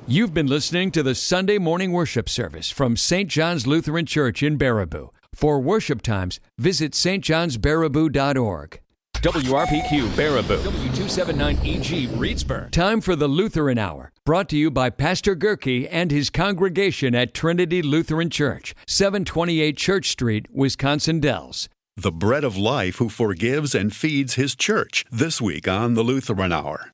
You've been listening to the Sunday morning worship service from St. John's Lutheran Church in Baraboo. For worship times, visit stjohnsbaraboo.org. WRPQ Baraboo, W279EG Reedsburg. Time for the Lutheran Hour, brought to you by Pastor Gerke and his congregation at Trinity Lutheran Church, 728 Church Street, Wisconsin Dells. The bread of life who forgives and feeds his church, this week on the Lutheran Hour.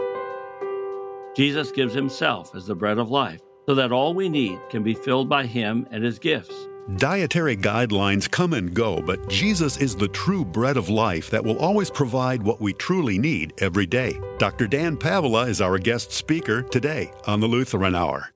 Jesus gives himself as the bread of life, so that all we need can be filled by him and his gifts. Dietary guidelines come and go, but Jesus is the true bread of life that will always provide what we truly need every day. Dr. Dan Pavela is our guest speaker today on the Lutheran Hour.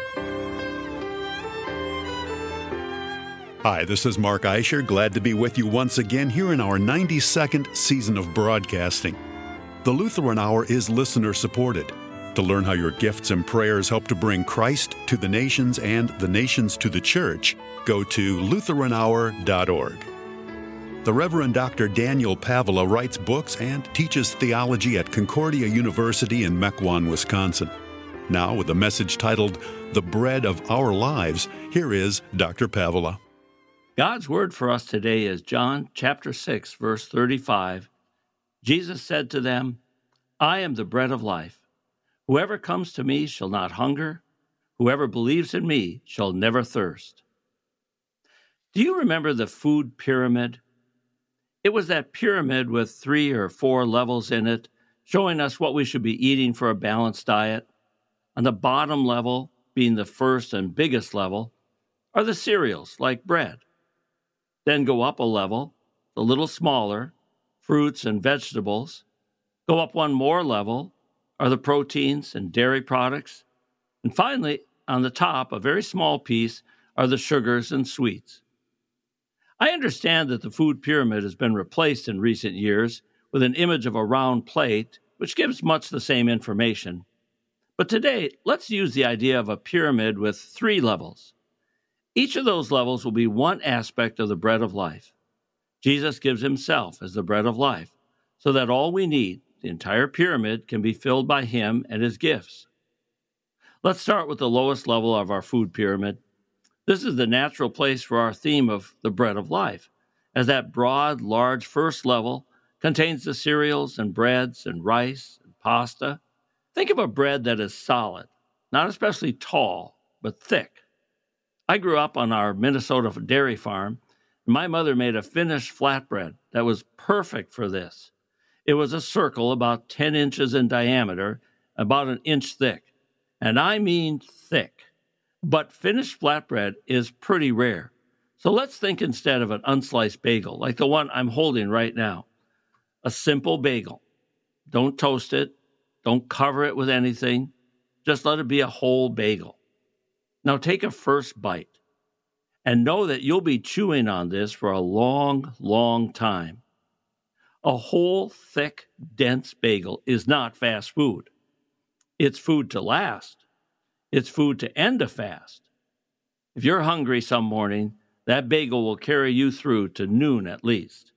Hi, this is Mark Eicher. Glad to be with you once again here in our 92nd season of broadcasting. The Lutheran Hour is listener-supported. To learn how your gifts and prayers help to bring Christ to the nations and the nations to the church, go to lutheranhour.org. The Reverend Dr. Daniel Pavela writes books and teaches theology at Concordia University in Mequon, Wisconsin. Now, with a message titled, The Bread of Our Lives, here is Dr. Pavela. God's word for us today is John chapter 6, verse 35. Jesus said to them, I am the bread of life. Whoever comes to me shall not hunger. Whoever believes in me shall never thirst. Do you remember the food pyramid? It was that pyramid with 3 or 4 levels in it, showing us what we should be eating for a balanced diet. On the bottom level, being the first and biggest level, are the cereals like bread. Then go up a level, a little smaller, fruits and vegetables. Go up one more level, are the proteins and dairy products. And finally, on the top, a very small piece, are the sugars and sweets. I understand that the food pyramid has been replaced in recent years with an image of a round plate, which gives much the same information. But today, let's use the idea of a pyramid with 3 levels. Each of those levels will be one aspect of the bread of life. Jesus gives himself as the bread of life, so that all we need, the entire pyramid, can be filled by him and his gifts. Let's start with the lowest level of our food pyramid. This is the natural place for our theme of the bread of life, as that broad, large first level contains the cereals and breads and rice and pasta. Think of a bread that is solid, not especially tall, but thick. I grew up on our Minnesota dairy farm, and my mother made a finished flatbread that was perfect for this. It was a circle about 10 inches in diameter, about an inch thick. And I mean thick. But finished flatbread is pretty rare. So let's think instead of an unsliced bagel, like the one I'm holding right now. A simple bagel. Don't toast it. Don't cover it with anything. Just let it be a whole bagel. Now take a first bite. And know that you'll be chewing on this for a long, long time. A whole, thick, dense bagel is not fast food. It's food to last. It's food to end a fast. If you're hungry some morning, that bagel will carry you through to noon at least.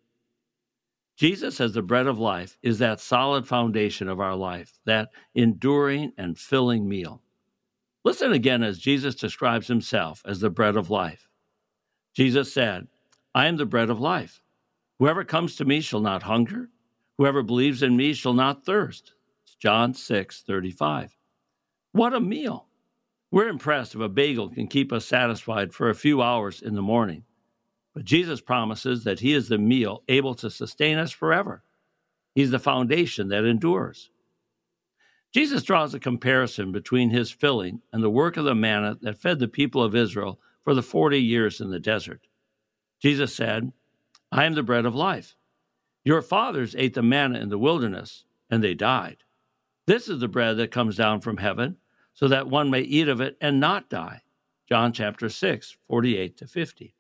Jesus as the bread of life is that solid foundation of our life, that enduring and filling meal. Listen again as Jesus describes himself as the bread of life. Jesus said, I am the bread of life. Whoever comes to me shall not hunger. Whoever believes in me shall not thirst. It's John 6:35. What a meal. We're impressed if a bagel can keep us satisfied for a few hours in the morning. But Jesus promises that he is the meal able to sustain us forever. He's the foundation that endures. Jesus draws a comparison between his filling and the work of the manna that fed the people of Israel for the 40 years in the desert. Jesus said, I am the bread of life. Your fathers ate the manna in the wilderness, and they died. This is the bread that comes down from heaven, so that one may eat of it and not die. John chapter 6, 48-50.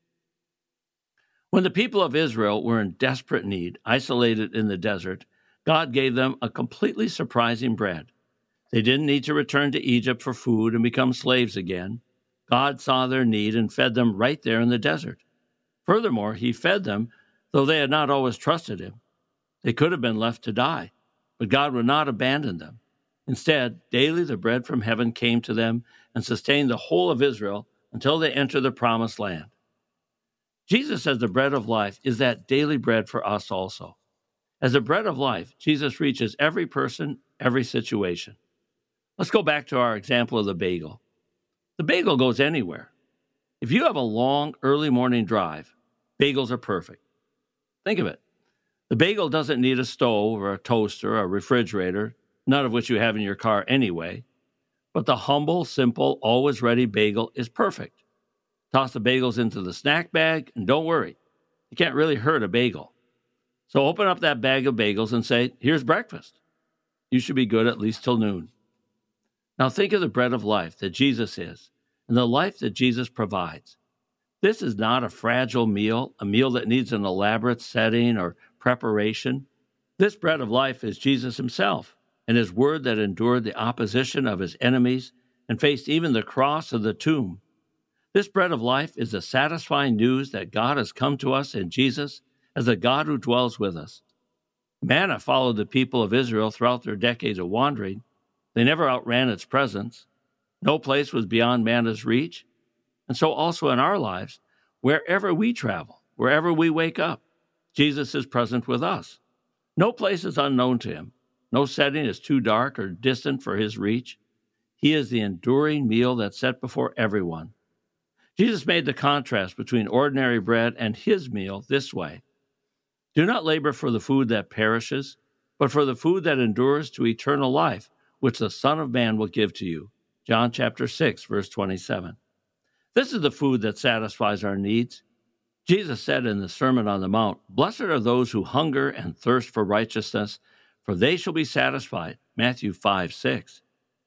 When the people of Israel were in desperate need, isolated in the desert, God gave them a completely surprising bread. They didn't need to return to Egypt for food and become slaves again. God saw their need and fed them right there in the desert. Furthermore, he fed them, though they had not always trusted him. They could have been left to die, but God would not abandon them. Instead, daily the bread from heaven came to them and sustained the whole of Israel until they entered the promised land. Jesus, as the bread of life, is that daily bread for us also. As the bread of life, Jesus reaches every person, every situation. Let's go back to our example of the bagel. The bagel goes anywhere. If you have a long, early morning drive, bagels are perfect. Think of it. The bagel doesn't need a stove or a toaster or a refrigerator, none of which you have in your car anyway. But the humble, simple, always ready bagel is perfect. Toss the bagels into the snack bag, and don't worry, you can't really hurt a bagel. So open up that bag of bagels and say, here's breakfast. You should be good at least till noon. Now think of the bread of life that Jesus is and the life that Jesus provides. This is not a fragile meal, a meal that needs an elaborate setting or preparation. This bread of life is Jesus himself and his word that endured the opposition of his enemies and faced even the cross of the tomb. This bread of life is the satisfying news that God has come to us in Jesus as the God who dwells with us. Manna followed the people of Israel throughout their decades of wandering. They never outran its presence. No place was beyond manna's reach. And so also in our lives, wherever we travel, wherever we wake up, Jesus is present with us. No place is unknown to him. No setting is too dark or distant for his reach. He is the enduring meal that's set before everyone. Jesus made the contrast between ordinary bread and his meal this way. Do not labor for the food that perishes, but for the food that endures to eternal life, which the Son of Man will give to you. John chapter 6, verse 27. This is the food that satisfies our needs. Jesus said in the Sermon on the Mount, "Blessed are those who hunger and thirst for righteousness, for they shall be satisfied." Matthew 5:6.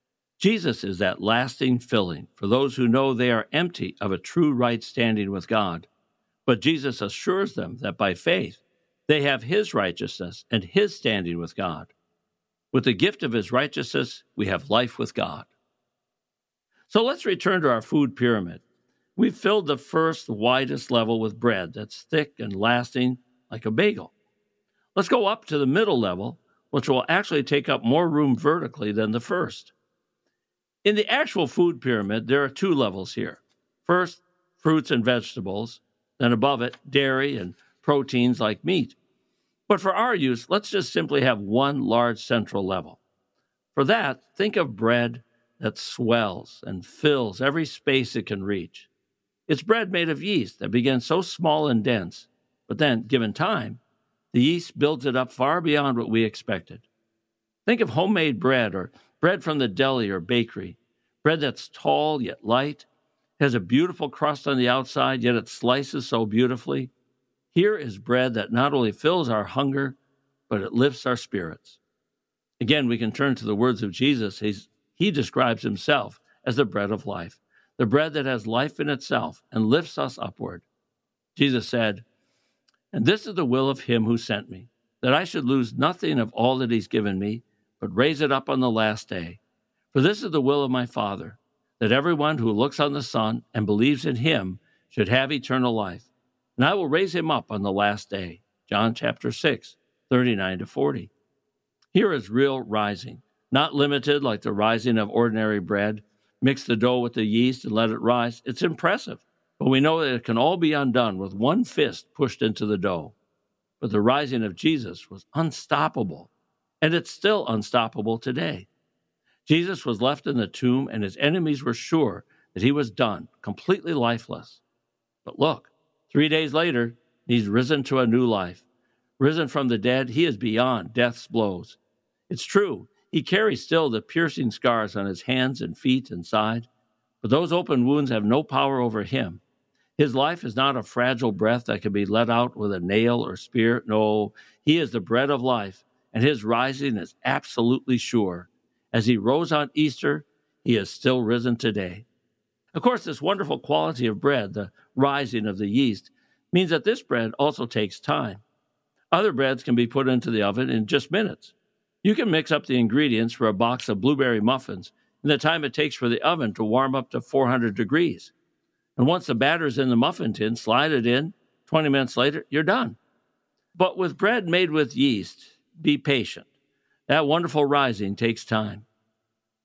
Jesus is that lasting filling for those who know they are empty of a true right standing with God. But Jesus assures them that by faith, they have his righteousness and his standing with God. With the gift of his righteousness, we have life with God. So let's return to our food pyramid. We've filled the first, widest level with bread that's thick and lasting like a bagel. Let's go up to the middle level, which will actually take up more room vertically than the first. In the actual food pyramid, there are two levels here. First, fruits and vegetables. Then above it, dairy and proteins like meat. But for our use, let's just simply have one large central level. For that, think of bread that swells and fills every space it can reach. It's bread made of yeast that begins so small and dense, but then, given time, the yeast builds it up far beyond what we expected. Think of homemade bread or bread from the deli or bakery, bread that's tall yet light, has a beautiful crust on the outside, yet it slices so beautifully. Here is bread that not only fills our hunger, but it lifts our spirits. Again, we can turn to the words of Jesus. He describes himself as the bread of life, the bread that has life in itself and lifts us upward. Jesus said, "And this is the will of him who sent me, that I should lose nothing of all that he's given me, but raise it up on the last day. For this is the will of my Father, that everyone who looks on the Son and believes in him should have eternal life. And I will raise him up on the last day." John chapter 6, 39-40. Here is real rising, not limited like the rising of ordinary bread. Mix the dough with the yeast and let it rise. It's impressive, but we know that it can all be undone with one fist pushed into the dough. But the rising of Jesus was unstoppable, and it's still unstoppable today. Jesus was left in the tomb, and his enemies were sure that he was done, completely lifeless. But look, 3 days later, he's risen to a new life. Risen from the dead, he is beyond death's blows. It's true, he carries still the piercing scars on his hands and feet and side, but those open wounds have no power over him. His life is not a fragile breath that can be let out with a nail or spear. No, he is the bread of life, and his rising is absolutely sure. As he rose on Easter, he is still risen today. Of course, this wonderful quality of bread, the rising of the yeast, means that this bread also takes time. Other breads can be put into the oven in just minutes. You can mix up the ingredients for a box of blueberry muffins in the time it takes for the oven to warm up to 400 degrees. And once the batter's in the muffin tin, slide it in. 20 minutes later, you're done. But with bread made with yeast, be patient. That wonderful rising takes time.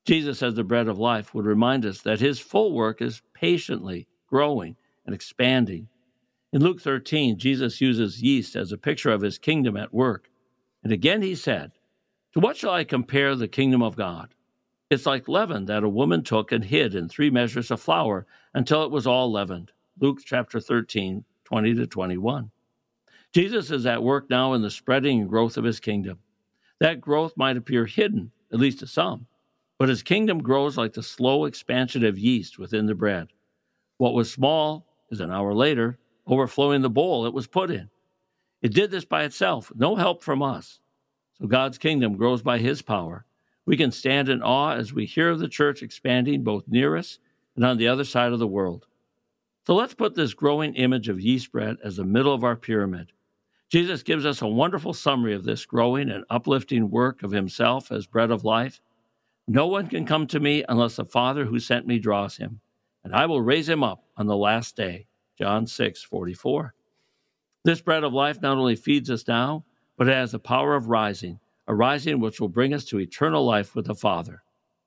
Jesus, as the bread of life, would remind us that his full work is patiently growing and expanding. In Luke 13, Jesus uses yeast as a picture of his kingdom at work. And again he said, "To what shall I compare the kingdom of God? It's like leaven that a woman took and hid in 3 measures of flour until it was all leavened." Luke chapter 13, 20 to 21. Jesus is at work now in the spreading and growth of his kingdom. That growth might appear hidden, at least to some, but his kingdom grows like the slow expansion of yeast within the bread. What was small is an hour later overflowing the bowl it was put in. It did this by itself, no help from us. So God's kingdom grows by his power. We can stand in awe as we hear of the church expanding both near us and on the other side of the world. So let's put this growing image of yeast bread as the middle of our pyramid. Jesus gives us a wonderful summary of this growing and uplifting work of himself as bread of life. "No one can come to me unless the Father who sent me draws him, and I will raise him up on the last day." John 6:44. This bread of life not only feeds us now, but it has the power of rising, a rising which will bring us to eternal life with the Father.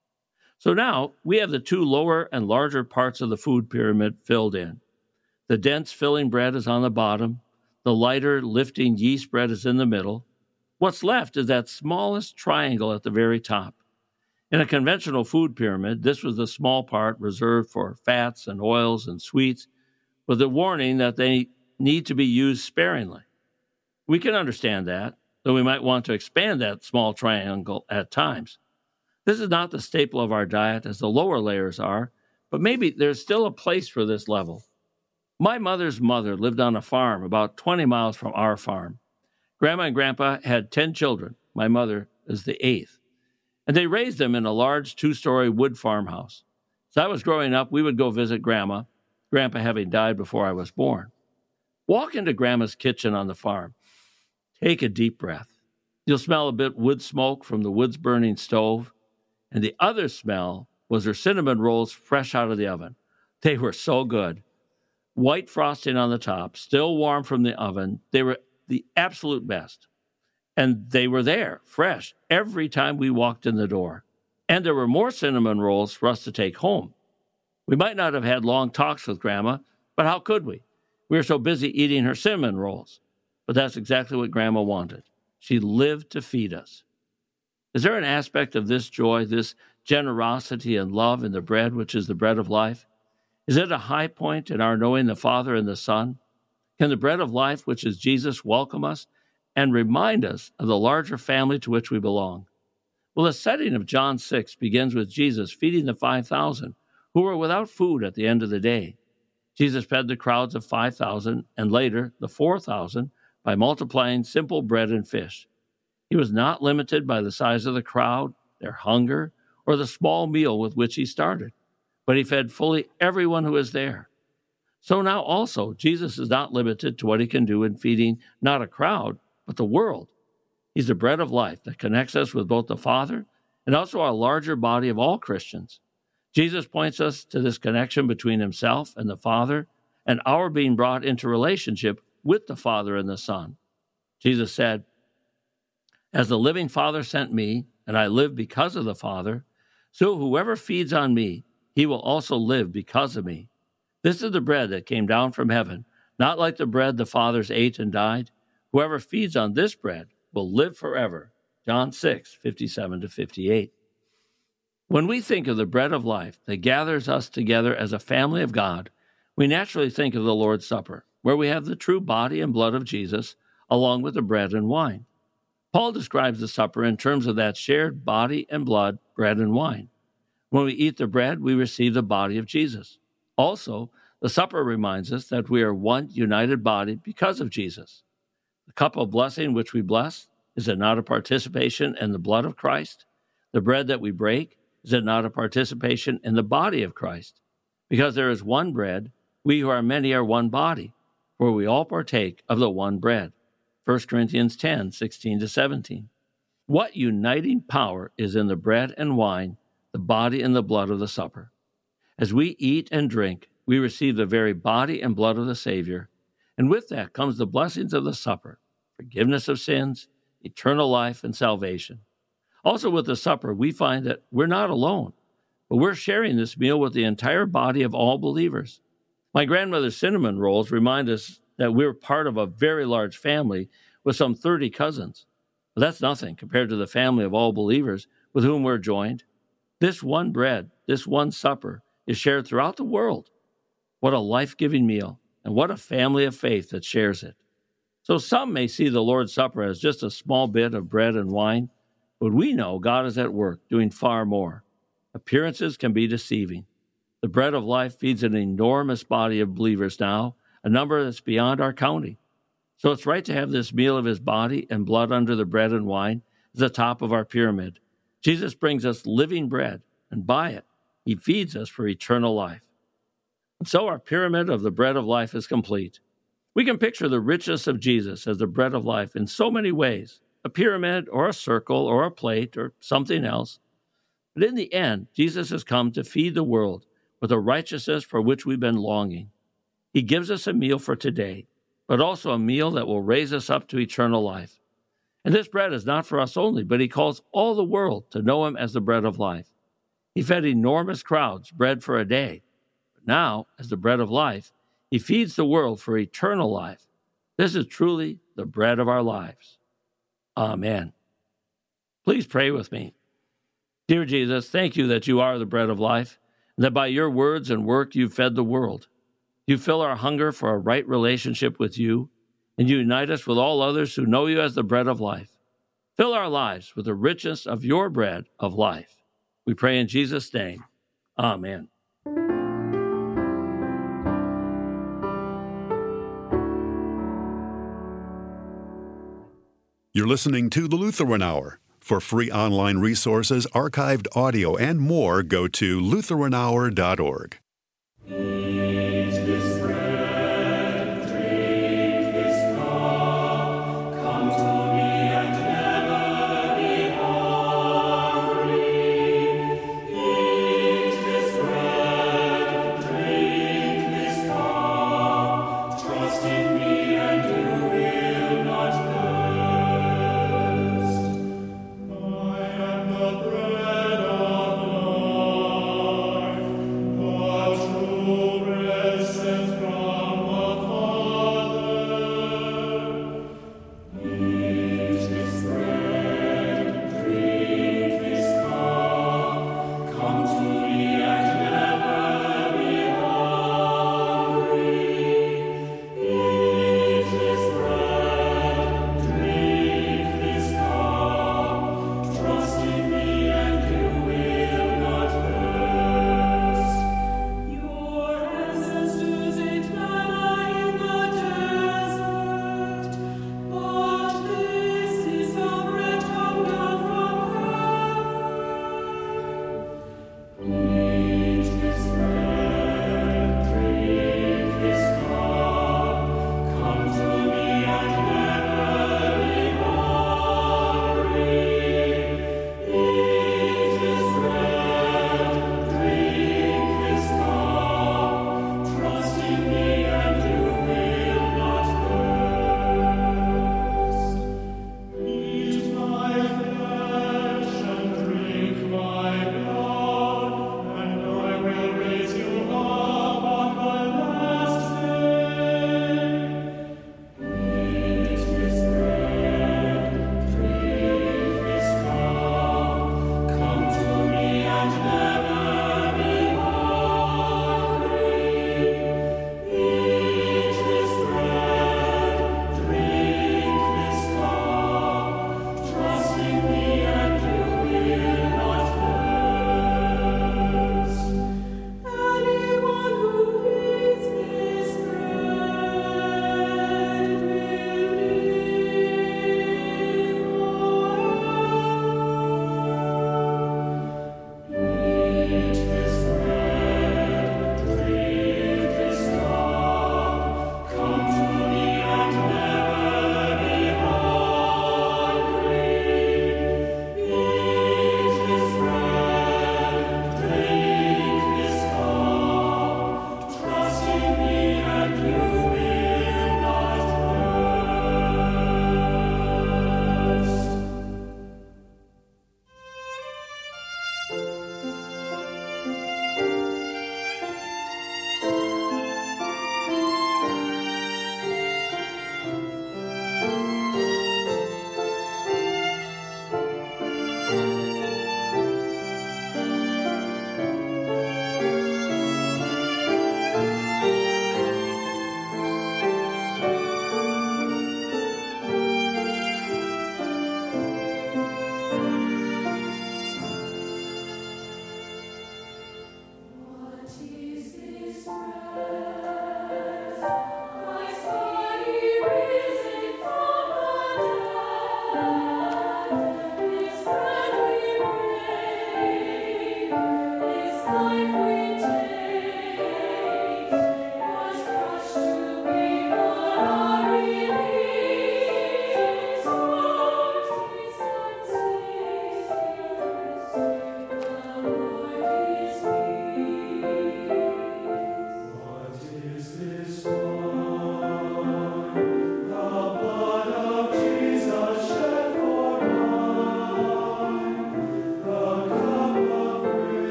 So now we have the 2 lower and larger parts of the food pyramid filled in. The dense filling bread is on the bottom. The lighter lifting yeast bread is in the middle. What's left is that smallest triangle at the very top. In a conventional food pyramid, this was the small part reserved for fats and oils and sweets, with the warning that they need to be used sparingly. We can understand that, though we might want to expand that small triangle at times. This is not the staple of our diet as the lower layers are, but maybe there's still a place for this level. My mother's mother lived on a farm about 20 miles from our farm. Grandma and Grandpa had 10 children. My mother is the 8th. And they raised them in a large 2-story wood farmhouse. As I was growing up, we would go visit Grandma, Grandpa having died before I was born. Walk into Grandma's kitchen on the farm. Take a deep breath. You'll smell a bit wood smoke from the wood's burning stove, and the other smell was her cinnamon rolls fresh out of the oven. They were so good. White frosting on the top, still warm from the oven. They were the absolute best. And they were there, fresh, every time we walked in the door. And there were more cinnamon rolls for us to take home. We might not have had long talks with Grandma, but how could we? We were so busy eating her cinnamon rolls. But that's exactly what Grandma wanted. She lived to feed us. Is there an aspect of this joy, this generosity and love in the bread, which is the bread of life? Is it a high point in our knowing the Father and the Son? Can the bread of life, which is Jesus, welcome us and remind us of the larger family to which we belong? Well, the setting of John 6 begins with Jesus feeding the 5,000 who were without food at the end of the day. Jesus fed the crowds of 5,000 and later the 4,000 by multiplying simple bread and fish. He was not limited by the size of the crowd, their hunger, or the small meal with which he started, but he fed fully everyone who was there. So now also, Jesus is not limited to what he can do in feeding not a crowd, but the world. He's the bread of life that connects us with both the Father and also our larger body of all Christians. Jesus points us to this connection between himself and the Father and our being brought into relationship with the Father and the Son. Jesus said, "As the living Father sent me, and I live because of the Father, so whoever feeds on me, he will also live because of me. This is the bread that came down from heaven, not like the bread the fathers ate and died. Whoever feeds on this bread will live forever." John 6:57-58. When we think of the bread of life that gathers us together as a family of God, we naturally think of the Lord's Supper, where we have the true body and blood of Jesus, along with the bread and wine. Paul describes the supper in terms of that shared body and blood, bread and wine. When we eat the bread, we receive the body of Jesus. Also, the supper reminds us that we are one united body because of Jesus. The cup of blessing which we bless, is it not a participation in the blood of Christ? The bread that we break, is it not a participation in the body of Christ? Because there is one bread, we who are many are one body, for we all partake of the one bread. 1 Corinthians 10:16-17. What uniting power is in the bread and wine, the body and the blood of the supper? As we eat and drink, we receive the very body and blood of the Savior, and with that comes the blessings of the supper, forgiveness of sins, eternal life, and salvation. Also, with the supper, we find that we're not alone, but we're sharing this meal with the entire body of all believers. My grandmother's cinnamon rolls remind us that we're part of a very large family with some 30 cousins. But that's nothing compared to the family of all believers with whom we're joined. This one bread, this one supper, is shared throughout the world. What a life-giving meal, and what a family of faith that shares it. So some may see the Lord's Supper as just a small bit of bread and wine, but we know God is at work doing far more. Appearances can be deceiving. The bread of life feeds an enormous body of believers now, a number that's beyond our counting. So it's right to have this meal of his body and blood under the bread and wine as the top of our pyramid. Jesus brings us living bread, and by it, he feeds us for eternal life. And so our pyramid of the bread of life is complete. We can picture the richness of Jesus as the bread of life in so many ways, a pyramid or a circle or a plate or something else. But in the end, Jesus has come to feed the world with the righteousness for which we've been longing. He gives us a meal for today, but also a meal that will raise us up to eternal life. And this bread is not for us only, but he calls all the world to know him as the bread of life. He fed enormous crowds bread for a day. But now, as the bread of life, he feeds the world for eternal life. This is truly the bread of our lives. Amen. Please pray with me. Dear Jesus, thank you that you are the bread of life, and that by your words and work you fed the world. You fill our hunger for a right relationship with you, and you unite us with all others who know you as the bread of life. Fill our lives with the richness of your bread of life. We pray in Jesus' name. Amen. You're listening to the Lutheran Hour. For free online resources, archived audio, and more, go to lutheranhour.org. Oh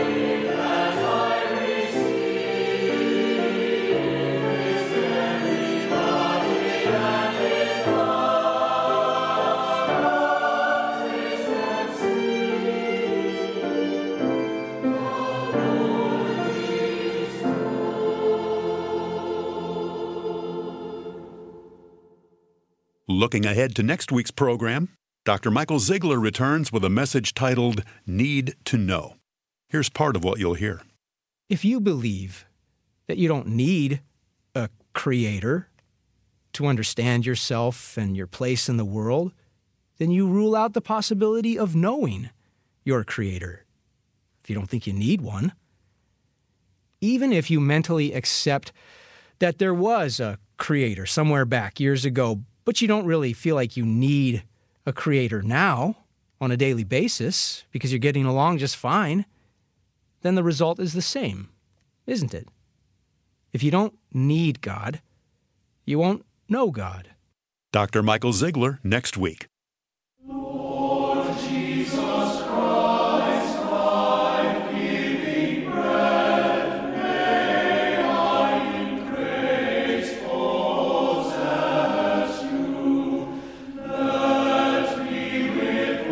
Looking ahead to next week's program, Dr. Michael Ziegler returns with a message titled, Need to Know. Here's part of what you'll hear. If you believe that you don't need a creator to understand yourself and your place in the world, then you rule out the possibility of knowing your creator. If you don't think you need one, even if you mentally accept that there was a creator somewhere back years ago, but you don't really feel like you need a creator now on a daily basis because you're getting along just fine, then the result is the same, isn't it? If you don't need God, you won't know God. Dr. Michael Ziegler next week. Lord Jesus Christ, life-giving bread, may I in grace possess you. Let me with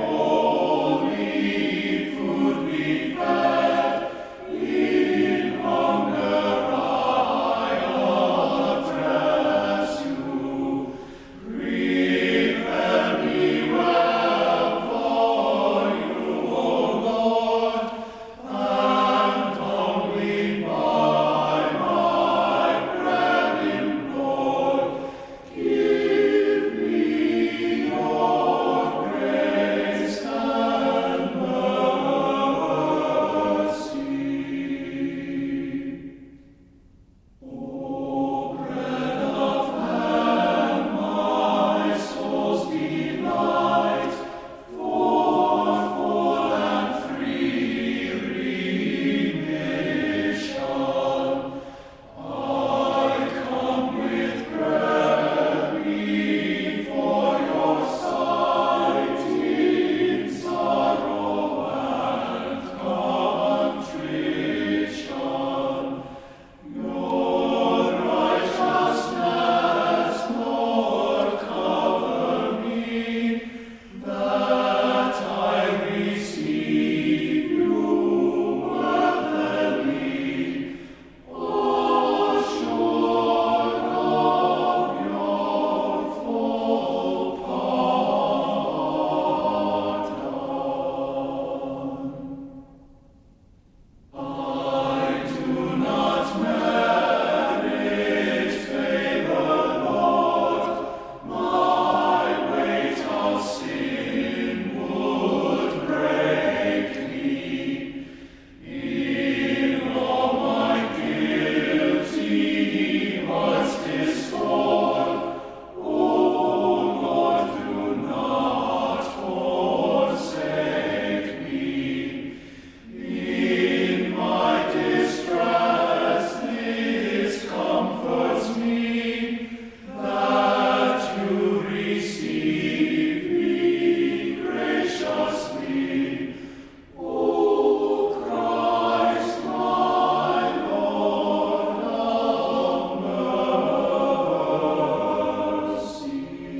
holy food be fed. In hunger I address you. Prepare me well for you, O Lord, and humbly by my bread implore. Give me your grace and mercy. O bread of heaven, my soul's delight, for full and free remission, I come with bread before your sight in sorrow and contrition. Your righteousness, Lord, cover me, that I receive you worthily, assured of your full pardon. I do not merit favor, Lord. My weight of sin would break me. In all my guilty heart's discord, O Lord, do not forsake me. In my distress, this comforts me, that you receive me graciously. O Christ, my Lord of mercy.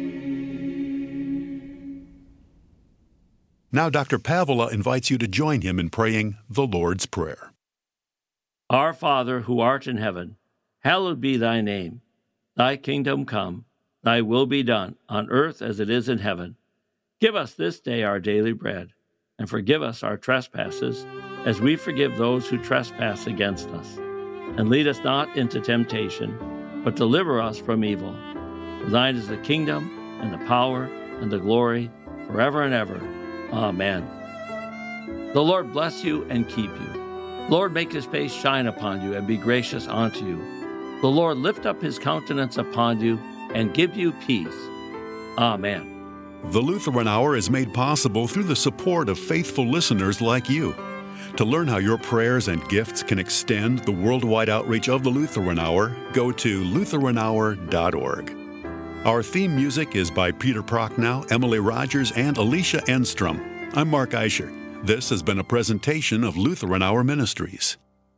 Now Dr. Pavela invites you to join him in praying the Lord's Prayer. Our Father, who art in heaven, hallowed be thy name. Thy kingdom come, thy will be done, on earth as it is in heaven. Give us this day our daily bread, and forgive us our trespasses, as we forgive those who trespass against us. And lead us not into temptation, but deliver us from evil. For thine is the kingdom, and the power, and the glory, forever and ever. Amen. The Lord bless you and keep you. Lord, make his face shine upon you and be gracious unto you. The Lord lift up his countenance upon you and give you peace. Amen. The Lutheran Hour is made possible through the support of faithful listeners like you. To learn how your prayers and gifts can extend the worldwide outreach of the Lutheran Hour, go to LutheranHour.org. Our theme music is by Peter Prochnow, Emily Rogers, and Alicia Enstrom. I'm Mark Eicher. This has been a presentation of Lutheran Hour Ministries.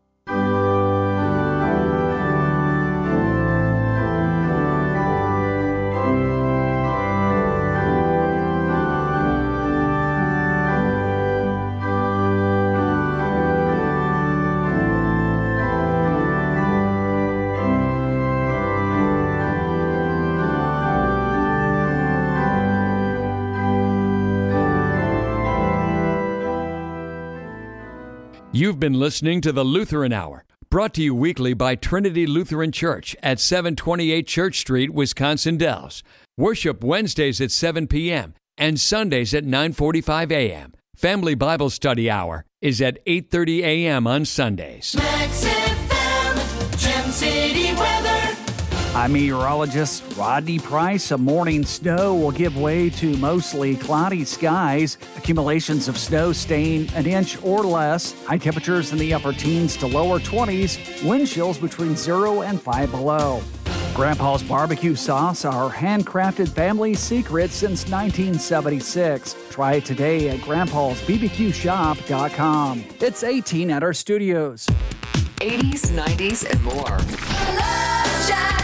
You've been listening to the Lutheran Hour, brought to you weekly by Trinity Lutheran Church at 728 Church Street, Wisconsin Dells. Worship Wednesdays at 7 p.m. and Sundays at 9:45 a.m. Family Bible Study Hour is at 8:30 a.m. on Sundays. Max FM, Gem City weather. I'm meteorologist Rodney Price. A morning snow will give way to mostly cloudy skies. Accumulations of snow staying an inch or less. High temperatures in the upper teens to lower 20s. Wind chills between 0 and 5 below. Grandpa's Barbecue Sauce, our handcrafted family secret since 1976. Try it today at grandpa'sbbqshop.com. It's 18 at our studios. 80s, 90s, and more. Love Shack.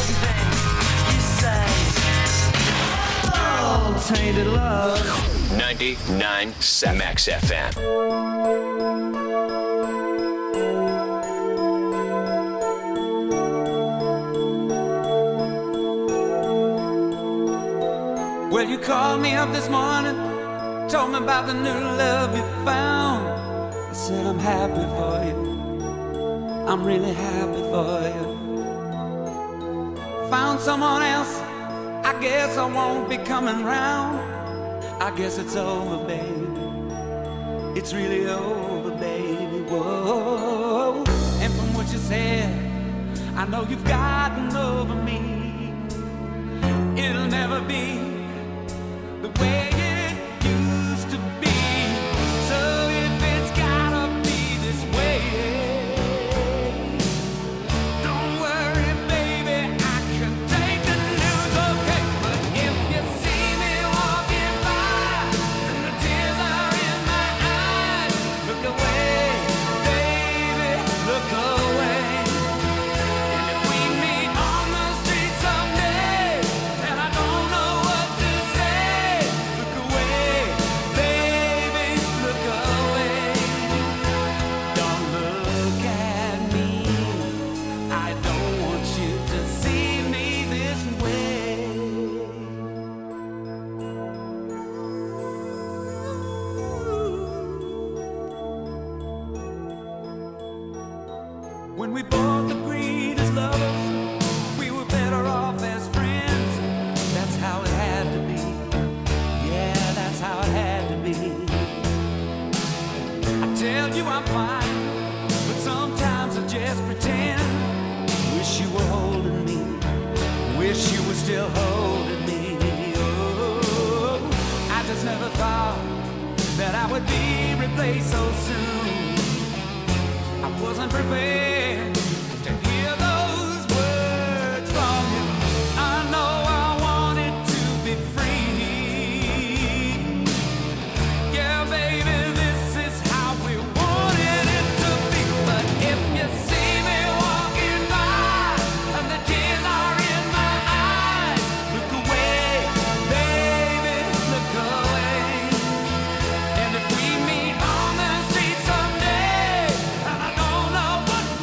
Tainted love. 99.7 Max FM. Well, you called me up this morning, told me about the new love you found. I said I'm happy for you, I'm really happy for you. Found someone else, I guess I won't be coming round. I guess it's over, baby, it's really over, baby, whoa. And from what you said, I know you've gotten over me. It'll never be the way it used to be. So if it's gotta be this way, don't worry, baby, I can take the news, okay? But if you see me walking by and the tears are in my eyes, look away, baby, look away. And if we meet on the street someday and I don't know what to say, look away, baby, look away. Don't look at me, I don't want you to see me this way. When we both agreed as lovers, we were better off as friends. That's how it had to be. Yeah, that's how it had to be. I tell you I'm fine, but sometimes I just pretend. Wish you were holding me, wish you were still holding me. Oh, I just never thought that I would be replaced so soon. I wasn't prepared to hear those words from you. I know I wanted to be free. Yeah, baby, this is how we wanted it to be. But if you see me walking by and the tears are in my eyes, look away, baby, look away. And if we meet on the street someday and I don't know what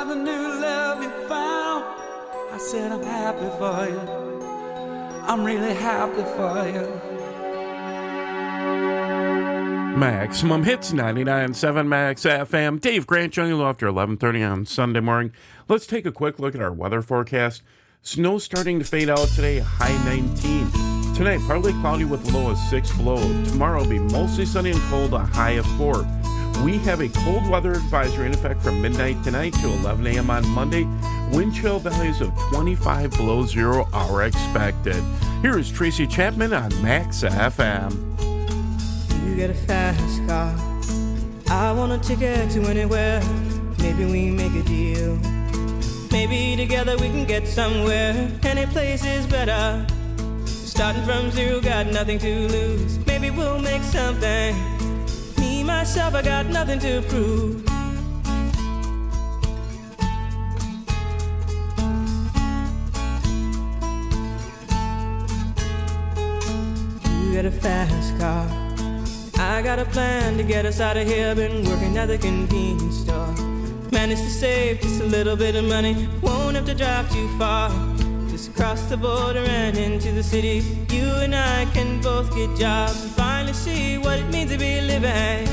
about the new love you found. I said I'm happy for you. I'm really happy for you. Maximum Hits 99.7 Max FM. Dave Grant joining you after 11:30 on Sunday morning. Let's take a quick look at our weather forecast. Snow starting to fade out today, high 19. Tonight, partly cloudy with a low of 6 below. Tomorrow will be mostly sunny and cold, a high of 4. We have a cold weather advisory in effect from midnight tonight to 11 a.m. on Monday. Wind chill values of 25 below zero are expected. Here is Tracy Chapman on Max FM. You get a fast car. I want a ticket to anywhere. Maybe we make a deal. Maybe together we can get somewhere. Any place is better. Starting from zero, got nothing to lose. Maybe we'll make something. Me, myself, I got nothing to prove. You get a fast car. I got a plan to get us out of here. Been working at the convenience store. Managed to save just a little bit of money. Won't have to drive too far. Just cross the border and into the city. You and I can both get jobs and finally see what it means to be living.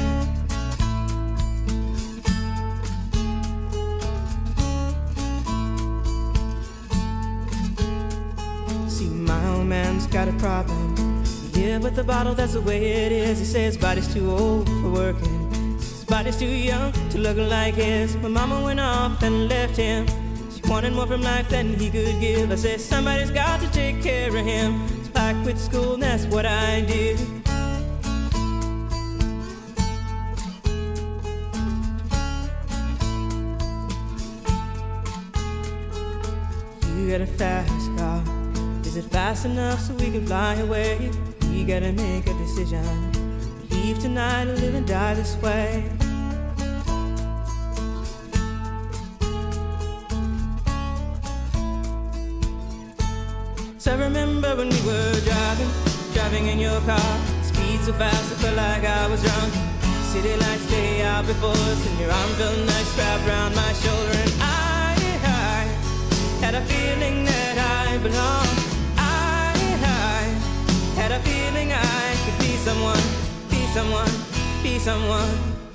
See, my old man's got a problem. Yeah, but the bottle, that's the way it is. He says his body's too old for working. His body's too young to look like his. My mama went off and left him. She wanted more from life than he could give. I said, somebody's got to take care of him. So I quit school and that's what I did. You got a fast car. Is it fast enough so we can fly away? We gotta make a decision. Leave tonight or live and die this way. So I remember when we were driving in your car. Speed so fast I felt like I was drunk. City lights lay out before us, and your arm felt nice wrapped around my shoulder. And I had a feeling that I belonged. Had a feeling I could be someone, be someone, be someone.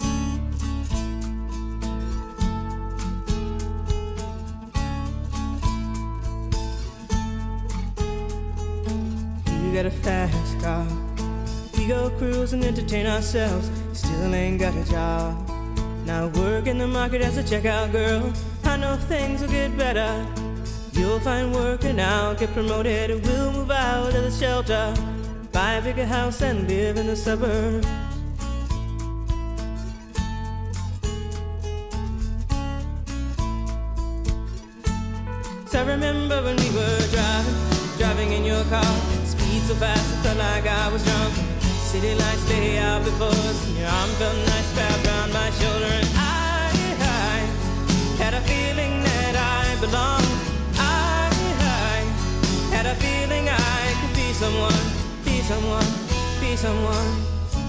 You got a fast car. We go cruise and entertain ourselves. Still ain't got a job. Now work in the market as a checkout girl. I know things will get better. You'll find work and I'll get promoted. We'll move out of the shelter, buy a bigger house and live in the suburbs. So I remember when we were driving in your car. Speed so fast I felt like I was drunk. City lights lay out before us, and your arm felt nice wrapped around my shoulder. And I had a feeling that I belonged. Had a feeling I could be someone, be someone, be someone.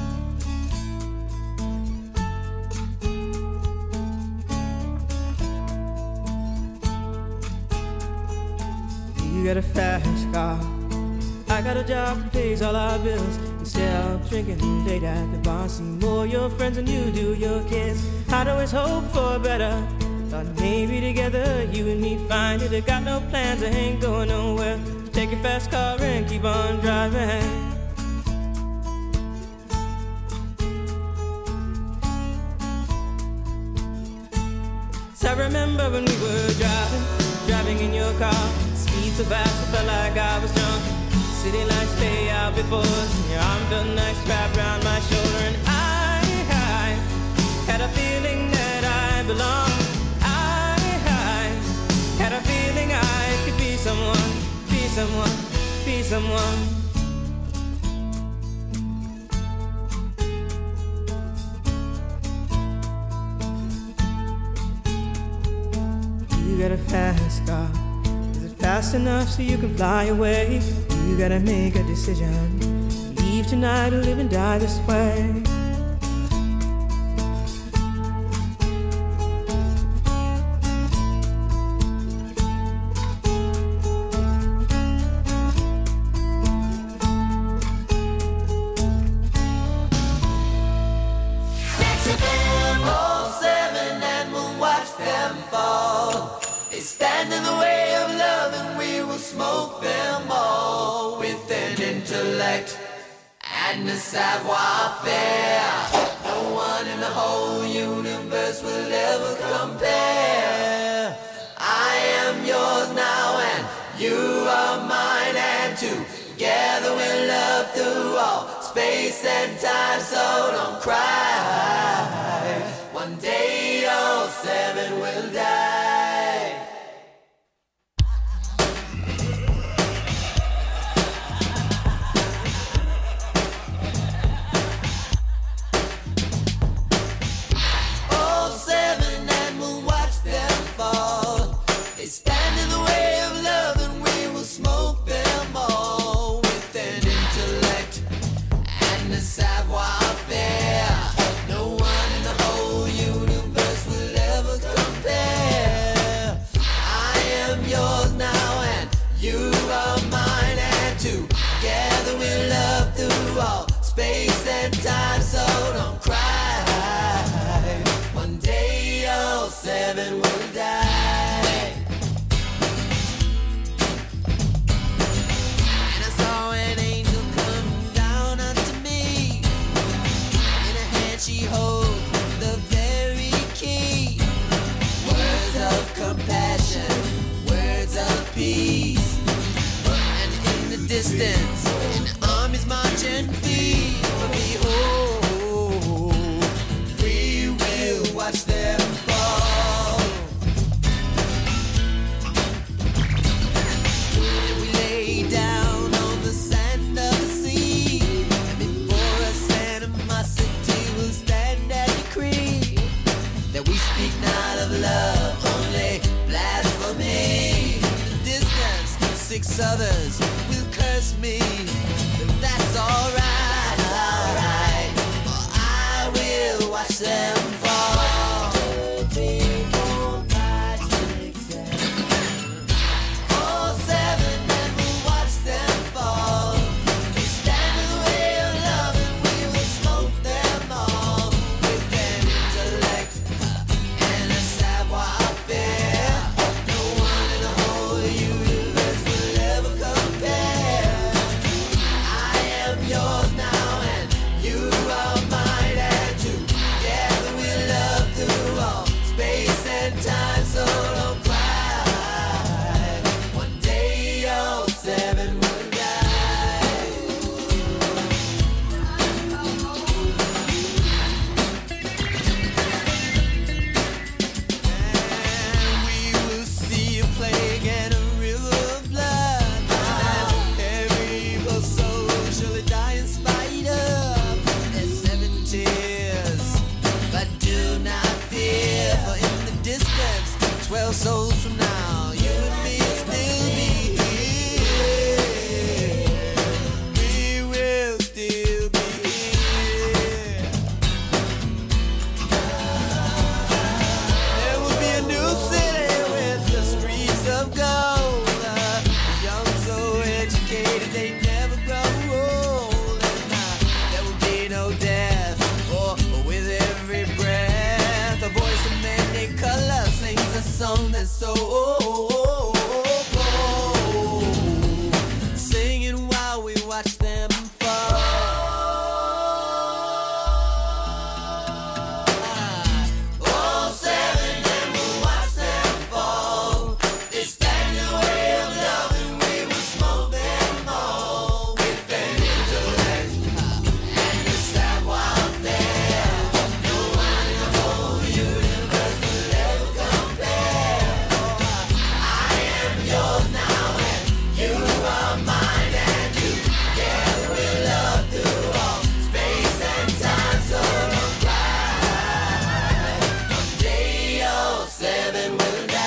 You got a fast car. I got a job that pays all our bills. Instead of drinking late at the bar, see more your friends than you do your kids. I'd always hope for better. Thought maybe together you and me find it. I got no plans, I ain't going nowhere. Take your fast car and keep on driving. So I remember when we were driving in your car. Speed so fast I felt like I was drunk. City lights lay out before us, and your arm felt nice wrapped around my shoulder. And I had a feeling that I belonged. Had a feeling I could be someone, be someone, be someone. You got a fast car. Is it fast enough so you can fly away? You gotta make a decision. Leave tonight or live and die this way. and the savoir-faire. No one in the whole universe will ever compare. I am yours now and you are mine, and together we'll love through all space and time, so don't cry. One day all seven will die. All seven and we'll watch them fall. They stand in the way of love and we will smoke them all with an intellect and a savoir-faire. No one in the whole universe will ever compare. I am yours now and you are mine, and together we'll love through all space and time, so don't cry. One day all seven will die. And I saw an angel come down unto me. In her hand she holds the very key. Words of compassion, words of peace. And in the distance, an army's marching feet. But behold, we will watch them fall. And we lay down on the sand of the sea, and before us animosity will stand at decree that we speak not of love, only blasphemy. In the distance, 6 others will curse me, but that's alright, alright, for I will watch them fall. 2, 3, 4, 5, 6, 7. All seven and we'll watch them fall. They stand in the way of love and we will smoke them all with an intellect and a savoir-faire. No one in the whole universe will ever compare. I am yours now and you are mine, and together we'll love through all space and time, so don't cry. One day all seven will die. And we will see a plague and a river of blood, and every evil soul shall die in spite of their 7 tears. But do not fear, for in the distance, 12 souls from now, you and me will still be here. We will still be here. There will be a new city with the streets of gold. Young, so educated, they never grow old. And there will be no death, for with every breath, a voice of many colors sings a song that's so bold. Singing while we watch them fall. All seven and we'll watch them fall. They stand in the way of love and we will smoke them all with an intellect and a savoir-faire. No one in the whole universe will ever compare. I am yours now and you are mine, and together we'll love through all space and time, so don't cry. One day all seven will die.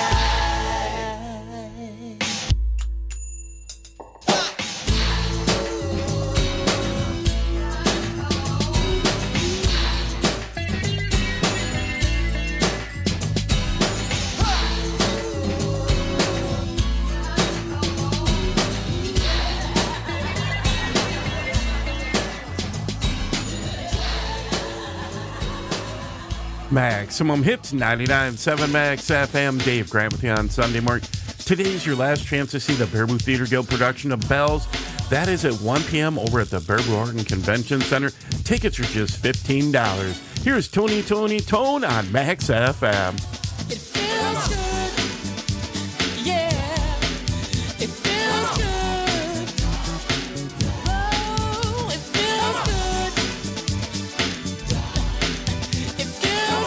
Maximum Hits 99.7 Max FM. Dave Grant with you on Sunday morning. Today's your last chance to see the Baraboo Theater Guild production of Bells. That is at 1 p.m. over at the Baraboo Horton Convention Center. Tickets are just $15. Here's Tony Tone on Max FM. It feels good. Yeah. It feels good. Oh, it feels good. It feels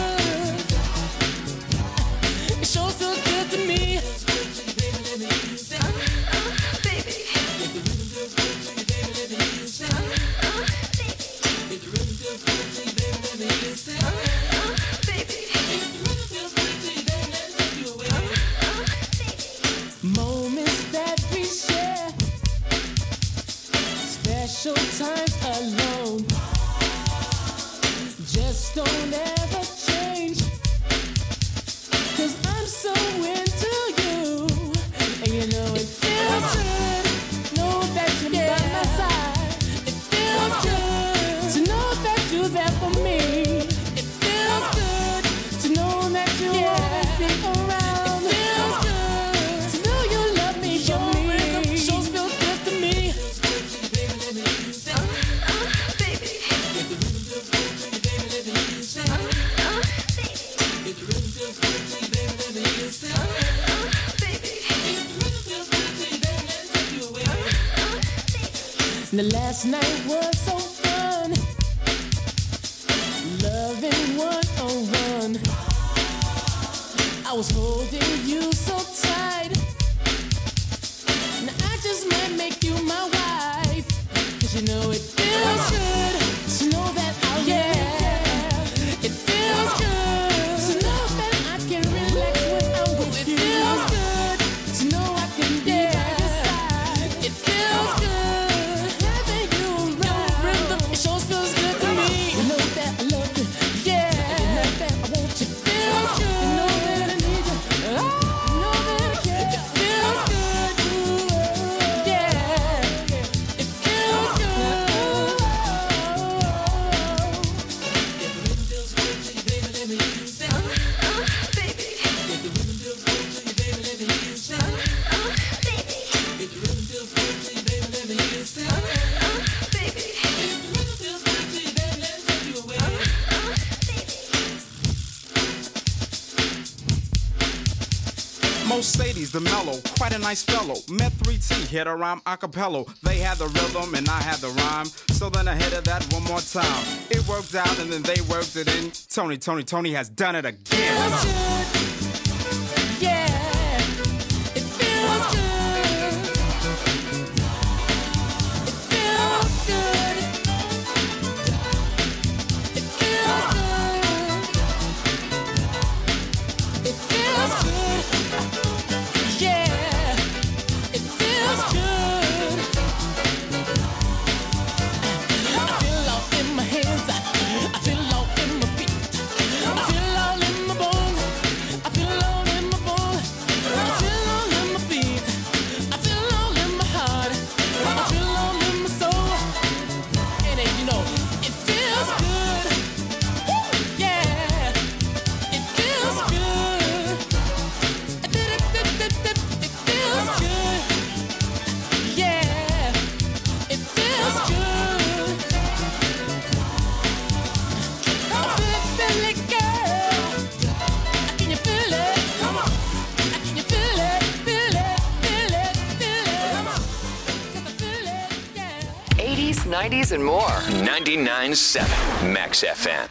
good. It sure feels good to me. Moments that we share, special times alone, just don't ever change. 'Cause I'm so into you, and you know it feels good. Know that you're by my side. It feels good to know that you're there for me. It feels good to know that you always be around. It feels good to know you love me for me. Sure feels good to me. The last night was so fun, loving 101. I was holding you so tight. Now I just might make you my wife. 'Cause you know it feels good to know that I'll love you. It feels good to know that I can relax when I'm with you. It feels good to know I can be by your side. It feels good having you around. It sure feels good to me. You know that I love you. Yeah. You know that I want you. It feels good. You know that I need you. You know that I care. It feels good. Yeah. It feels good. Mercedes, the mellow, quite a nice fellow. Met 3T, hit a rhyme a cappella. They had the rhythm and I had the rhyme. So then I hit it that one more time. It worked out and then they worked it in. Tony has done it again. Feels good. Yeah. It feels good. It feels good. It feels good. It feels good. Yeah. It feels good. I feel all in my hands. I feel all in my feet. I feel all in my bones. I feel all in my bones. I feel all in my feet. I feel all in my heart. I feel all in my soul. And then, you know, it feels good. Woo! Yeah. It feels good. It feels good. Yeah. It feels good. I feel it, girl. Can you feel it? Come on. Can you feel it? Feel it, feel it, feel it. Come on. 'Cause I feel it, yeah. 80s, 90s, and more. 99.7 Max FM.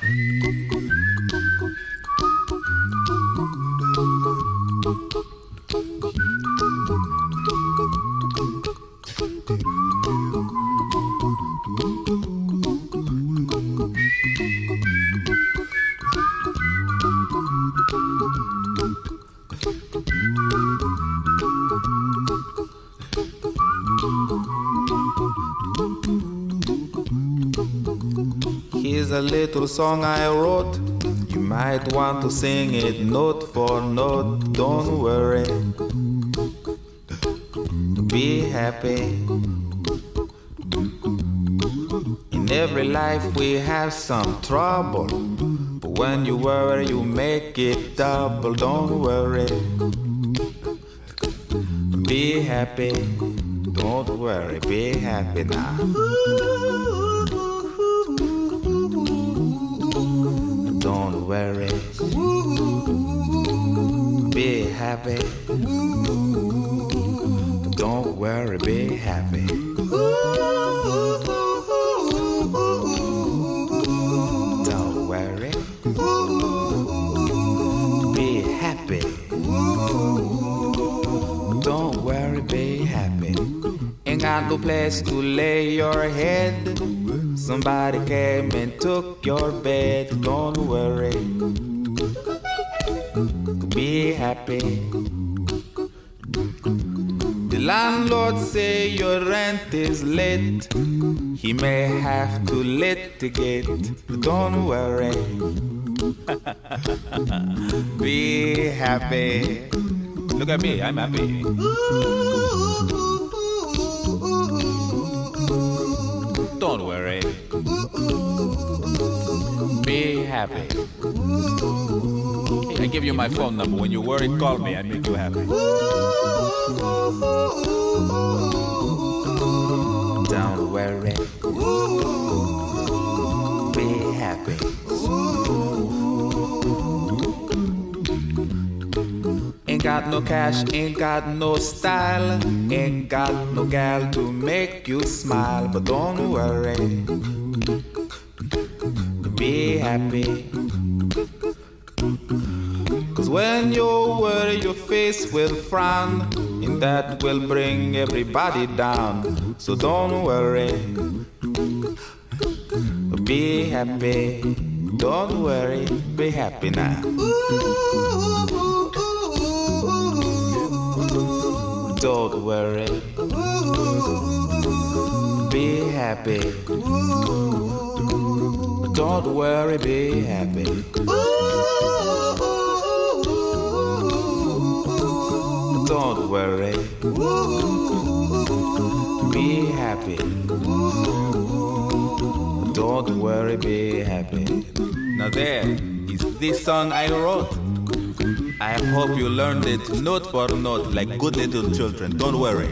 Here's a little song I wrote. You might want to sing it note for note. Don't worry. Be happy. In every life we have some trouble. But when you worry, you make it double. Don't worry. Be happy. Don't worry, be happy now. Don't worry, be happy. Don't worry, be happy. Don't worry, be happy. Don't worry, be happy. Ain't got no place to lay your head. Somebody came and took your bed. Don't worry, be happy. The landlord say your rent is late. He may have to litigate. Don't worry, be happy. Look at me, I'm happy. Don't worry, be happy. I give you my phone number. When you're worried, call me. I make you happy. Don't worry, be happy. Ain't got no cash, ain't got no style, ain't got no gal to make you smile. But don't worry, be happy. Cause when you worry, your face will frown, and that will bring everybody down. So don't worry, be happy. Don't worry, be happy now. Don't worry, be happy. Don't worry, be happy. Don't worry, be happy. Don't worry, be happy. Now there is this song I wrote. I hope you learned it note for note like good little children. Don't worry,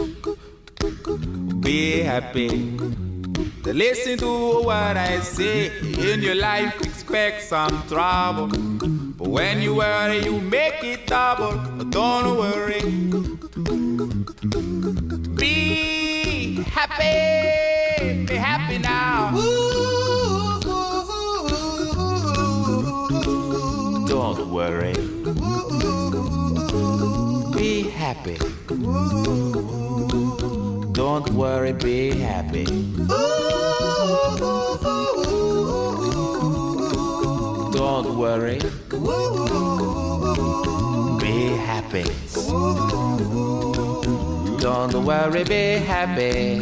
be happy. Listen to what I say. In your life, expect some trouble. But when you worry, you make it double. But don't worry, be happy. Be happy now. Don't worry, be happy. Don't worry, be happy. Don't worry, be happy. Don't worry, be happy.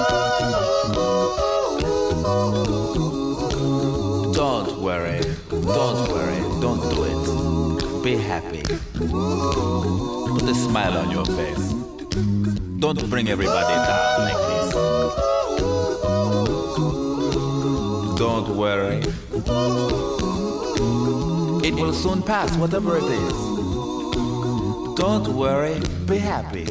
Don't worry, don't do it. Be happy. Put a smile on your face. Don't bring everybody down like this. Don't worry. It will soon pass, whatever it is. Don't worry, be happy.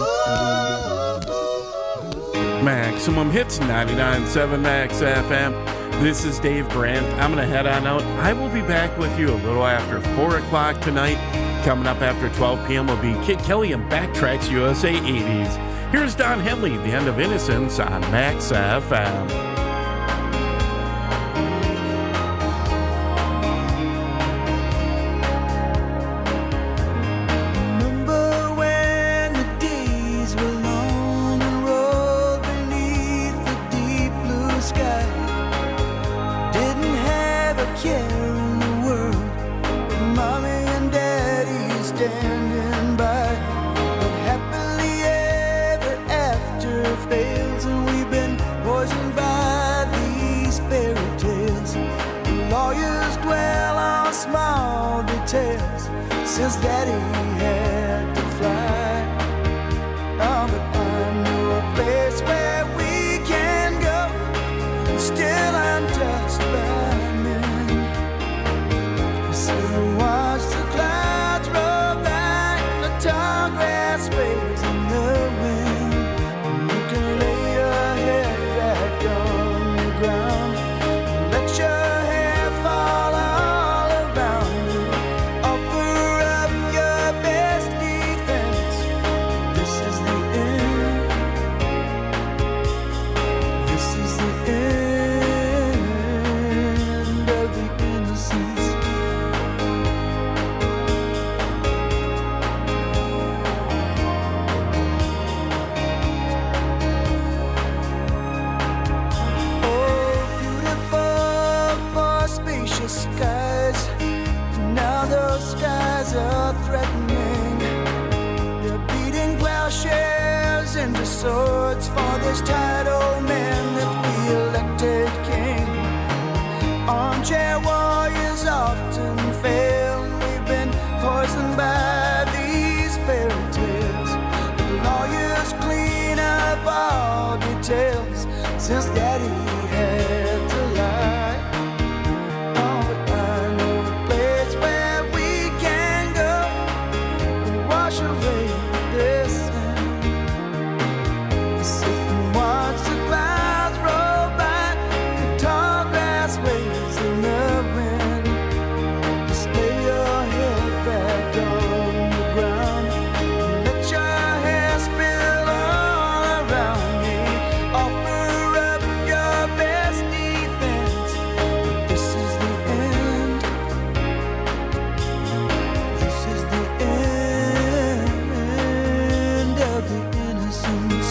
Maximum Hits 99.7 Max FM. This is Dave Grant. I'm going to head on out. I will be back with you a little after 4 o'clock tonight. Coming up after 12 p.m. will be Kid Kelly and Backtracks USA 80s. Here's Don Henley, The End of Innocence on Max FM. Since Daddy had to fly, but I know a place where we can go, still untouched by men. So watch the clouds roll by, the tall grass waves in the wind. swords for this title man that we elected king. Armchair warriors often fail. We've been poisoned by these fairy tales. The lawyers clean up all details since Daddy had to lie. Oh, but I know a place where we can go and wash away this sin. Sit and watch the clouds roll by, the tall grass waves in the wind. Just lay your head back on the ground and let your hair spill all around me. Offer up your best defense. This is the end. This is the end of the innocence.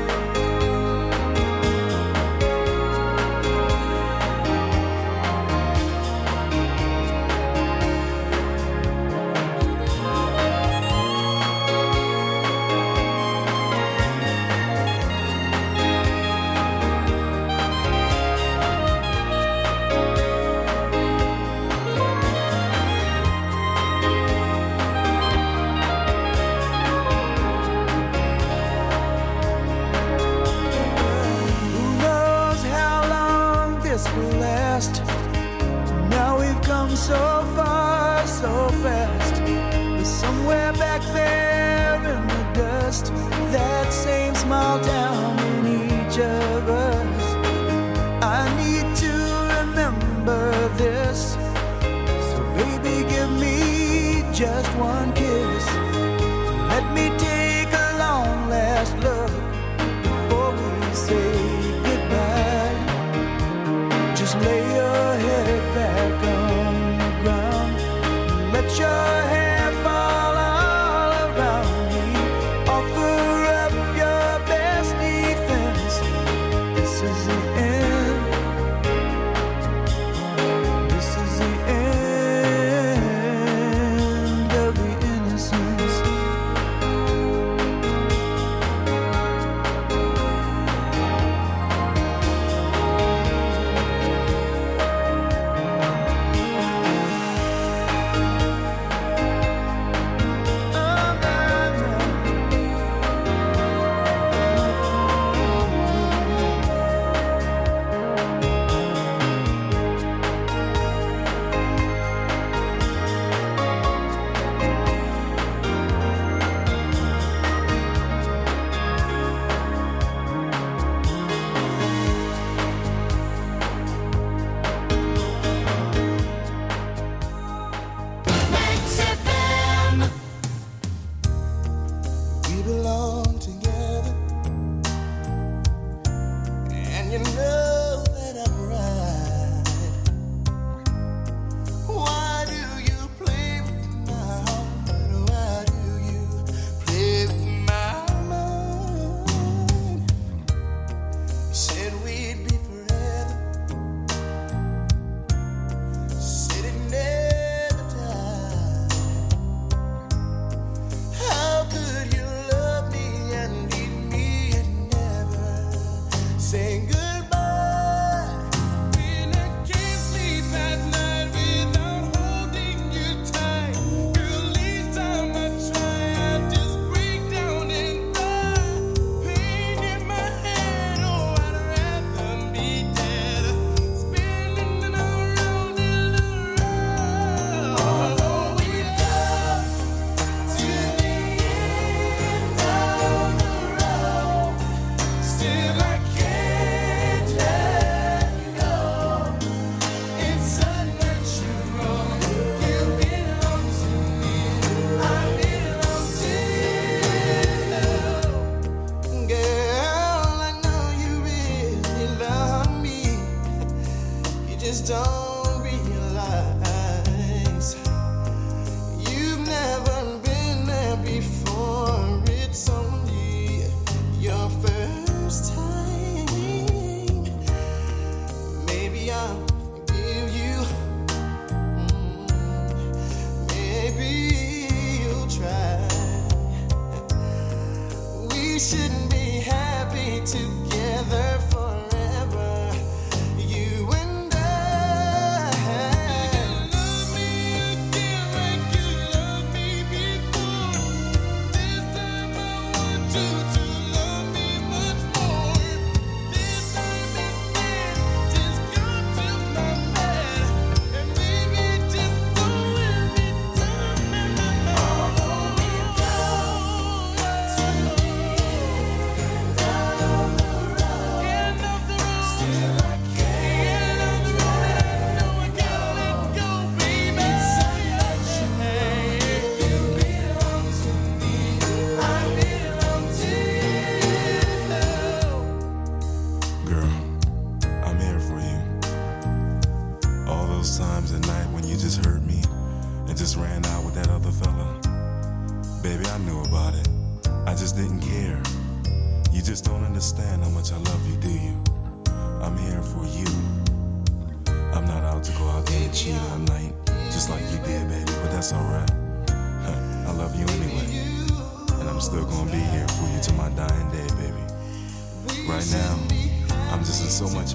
Who knows how long this will last? Now we've come so far, so fast. But somewhere back there in the dust, that same small town in each of us. I need to remember this. So baby, give me just one kiss. Let me take a long last look before we say goodbye. Just lay your head back on the ground. Let your hair fall all around me. Offer up your best defense. This is the end. This is the end of the innocence. We belong together, and you know that I'm right. Why do you play with my heart? Why do you play with my mind? You said we'd be forever, said it never died. How could you love me and leave me and never say goodbye? When I can't sleep at night without holding you tight, girl, each time I try, I just break down and cry. Pain in my head, oh, I'd rather be dead, spinning around and around. Although we come to the end of the road, still I can't let you go. It's unnatural. You belong to me, I belong to you. Girl, I know you really love me. You just don't realize you've never been there before. It's only your first time. Maybe I'll forgive you. Maybe you'll try. We shouldn't be happy. be together forever. You and I. Love me again like you loved me before. This time I want you to love me much more. This time instead, just come to my bed and baby, just don't let me down. Although we go to the end of the road, still I can't. End of the road, I know I gotta let go, baby. You belong to me, I belong to you. Girl, I'm here for you. All those times at night when you just hurt me and just ran out with that other fella. Baby, I knew about it. I just didn't care. You just don't understand how much I love you, do you? I'm here for you. I'm not out to go out there and cheat all night, just like you did, baby, but that's alright. I love you anyway. And I'm still gonna be here for you till my dying day, baby. Right now, I'm just in so much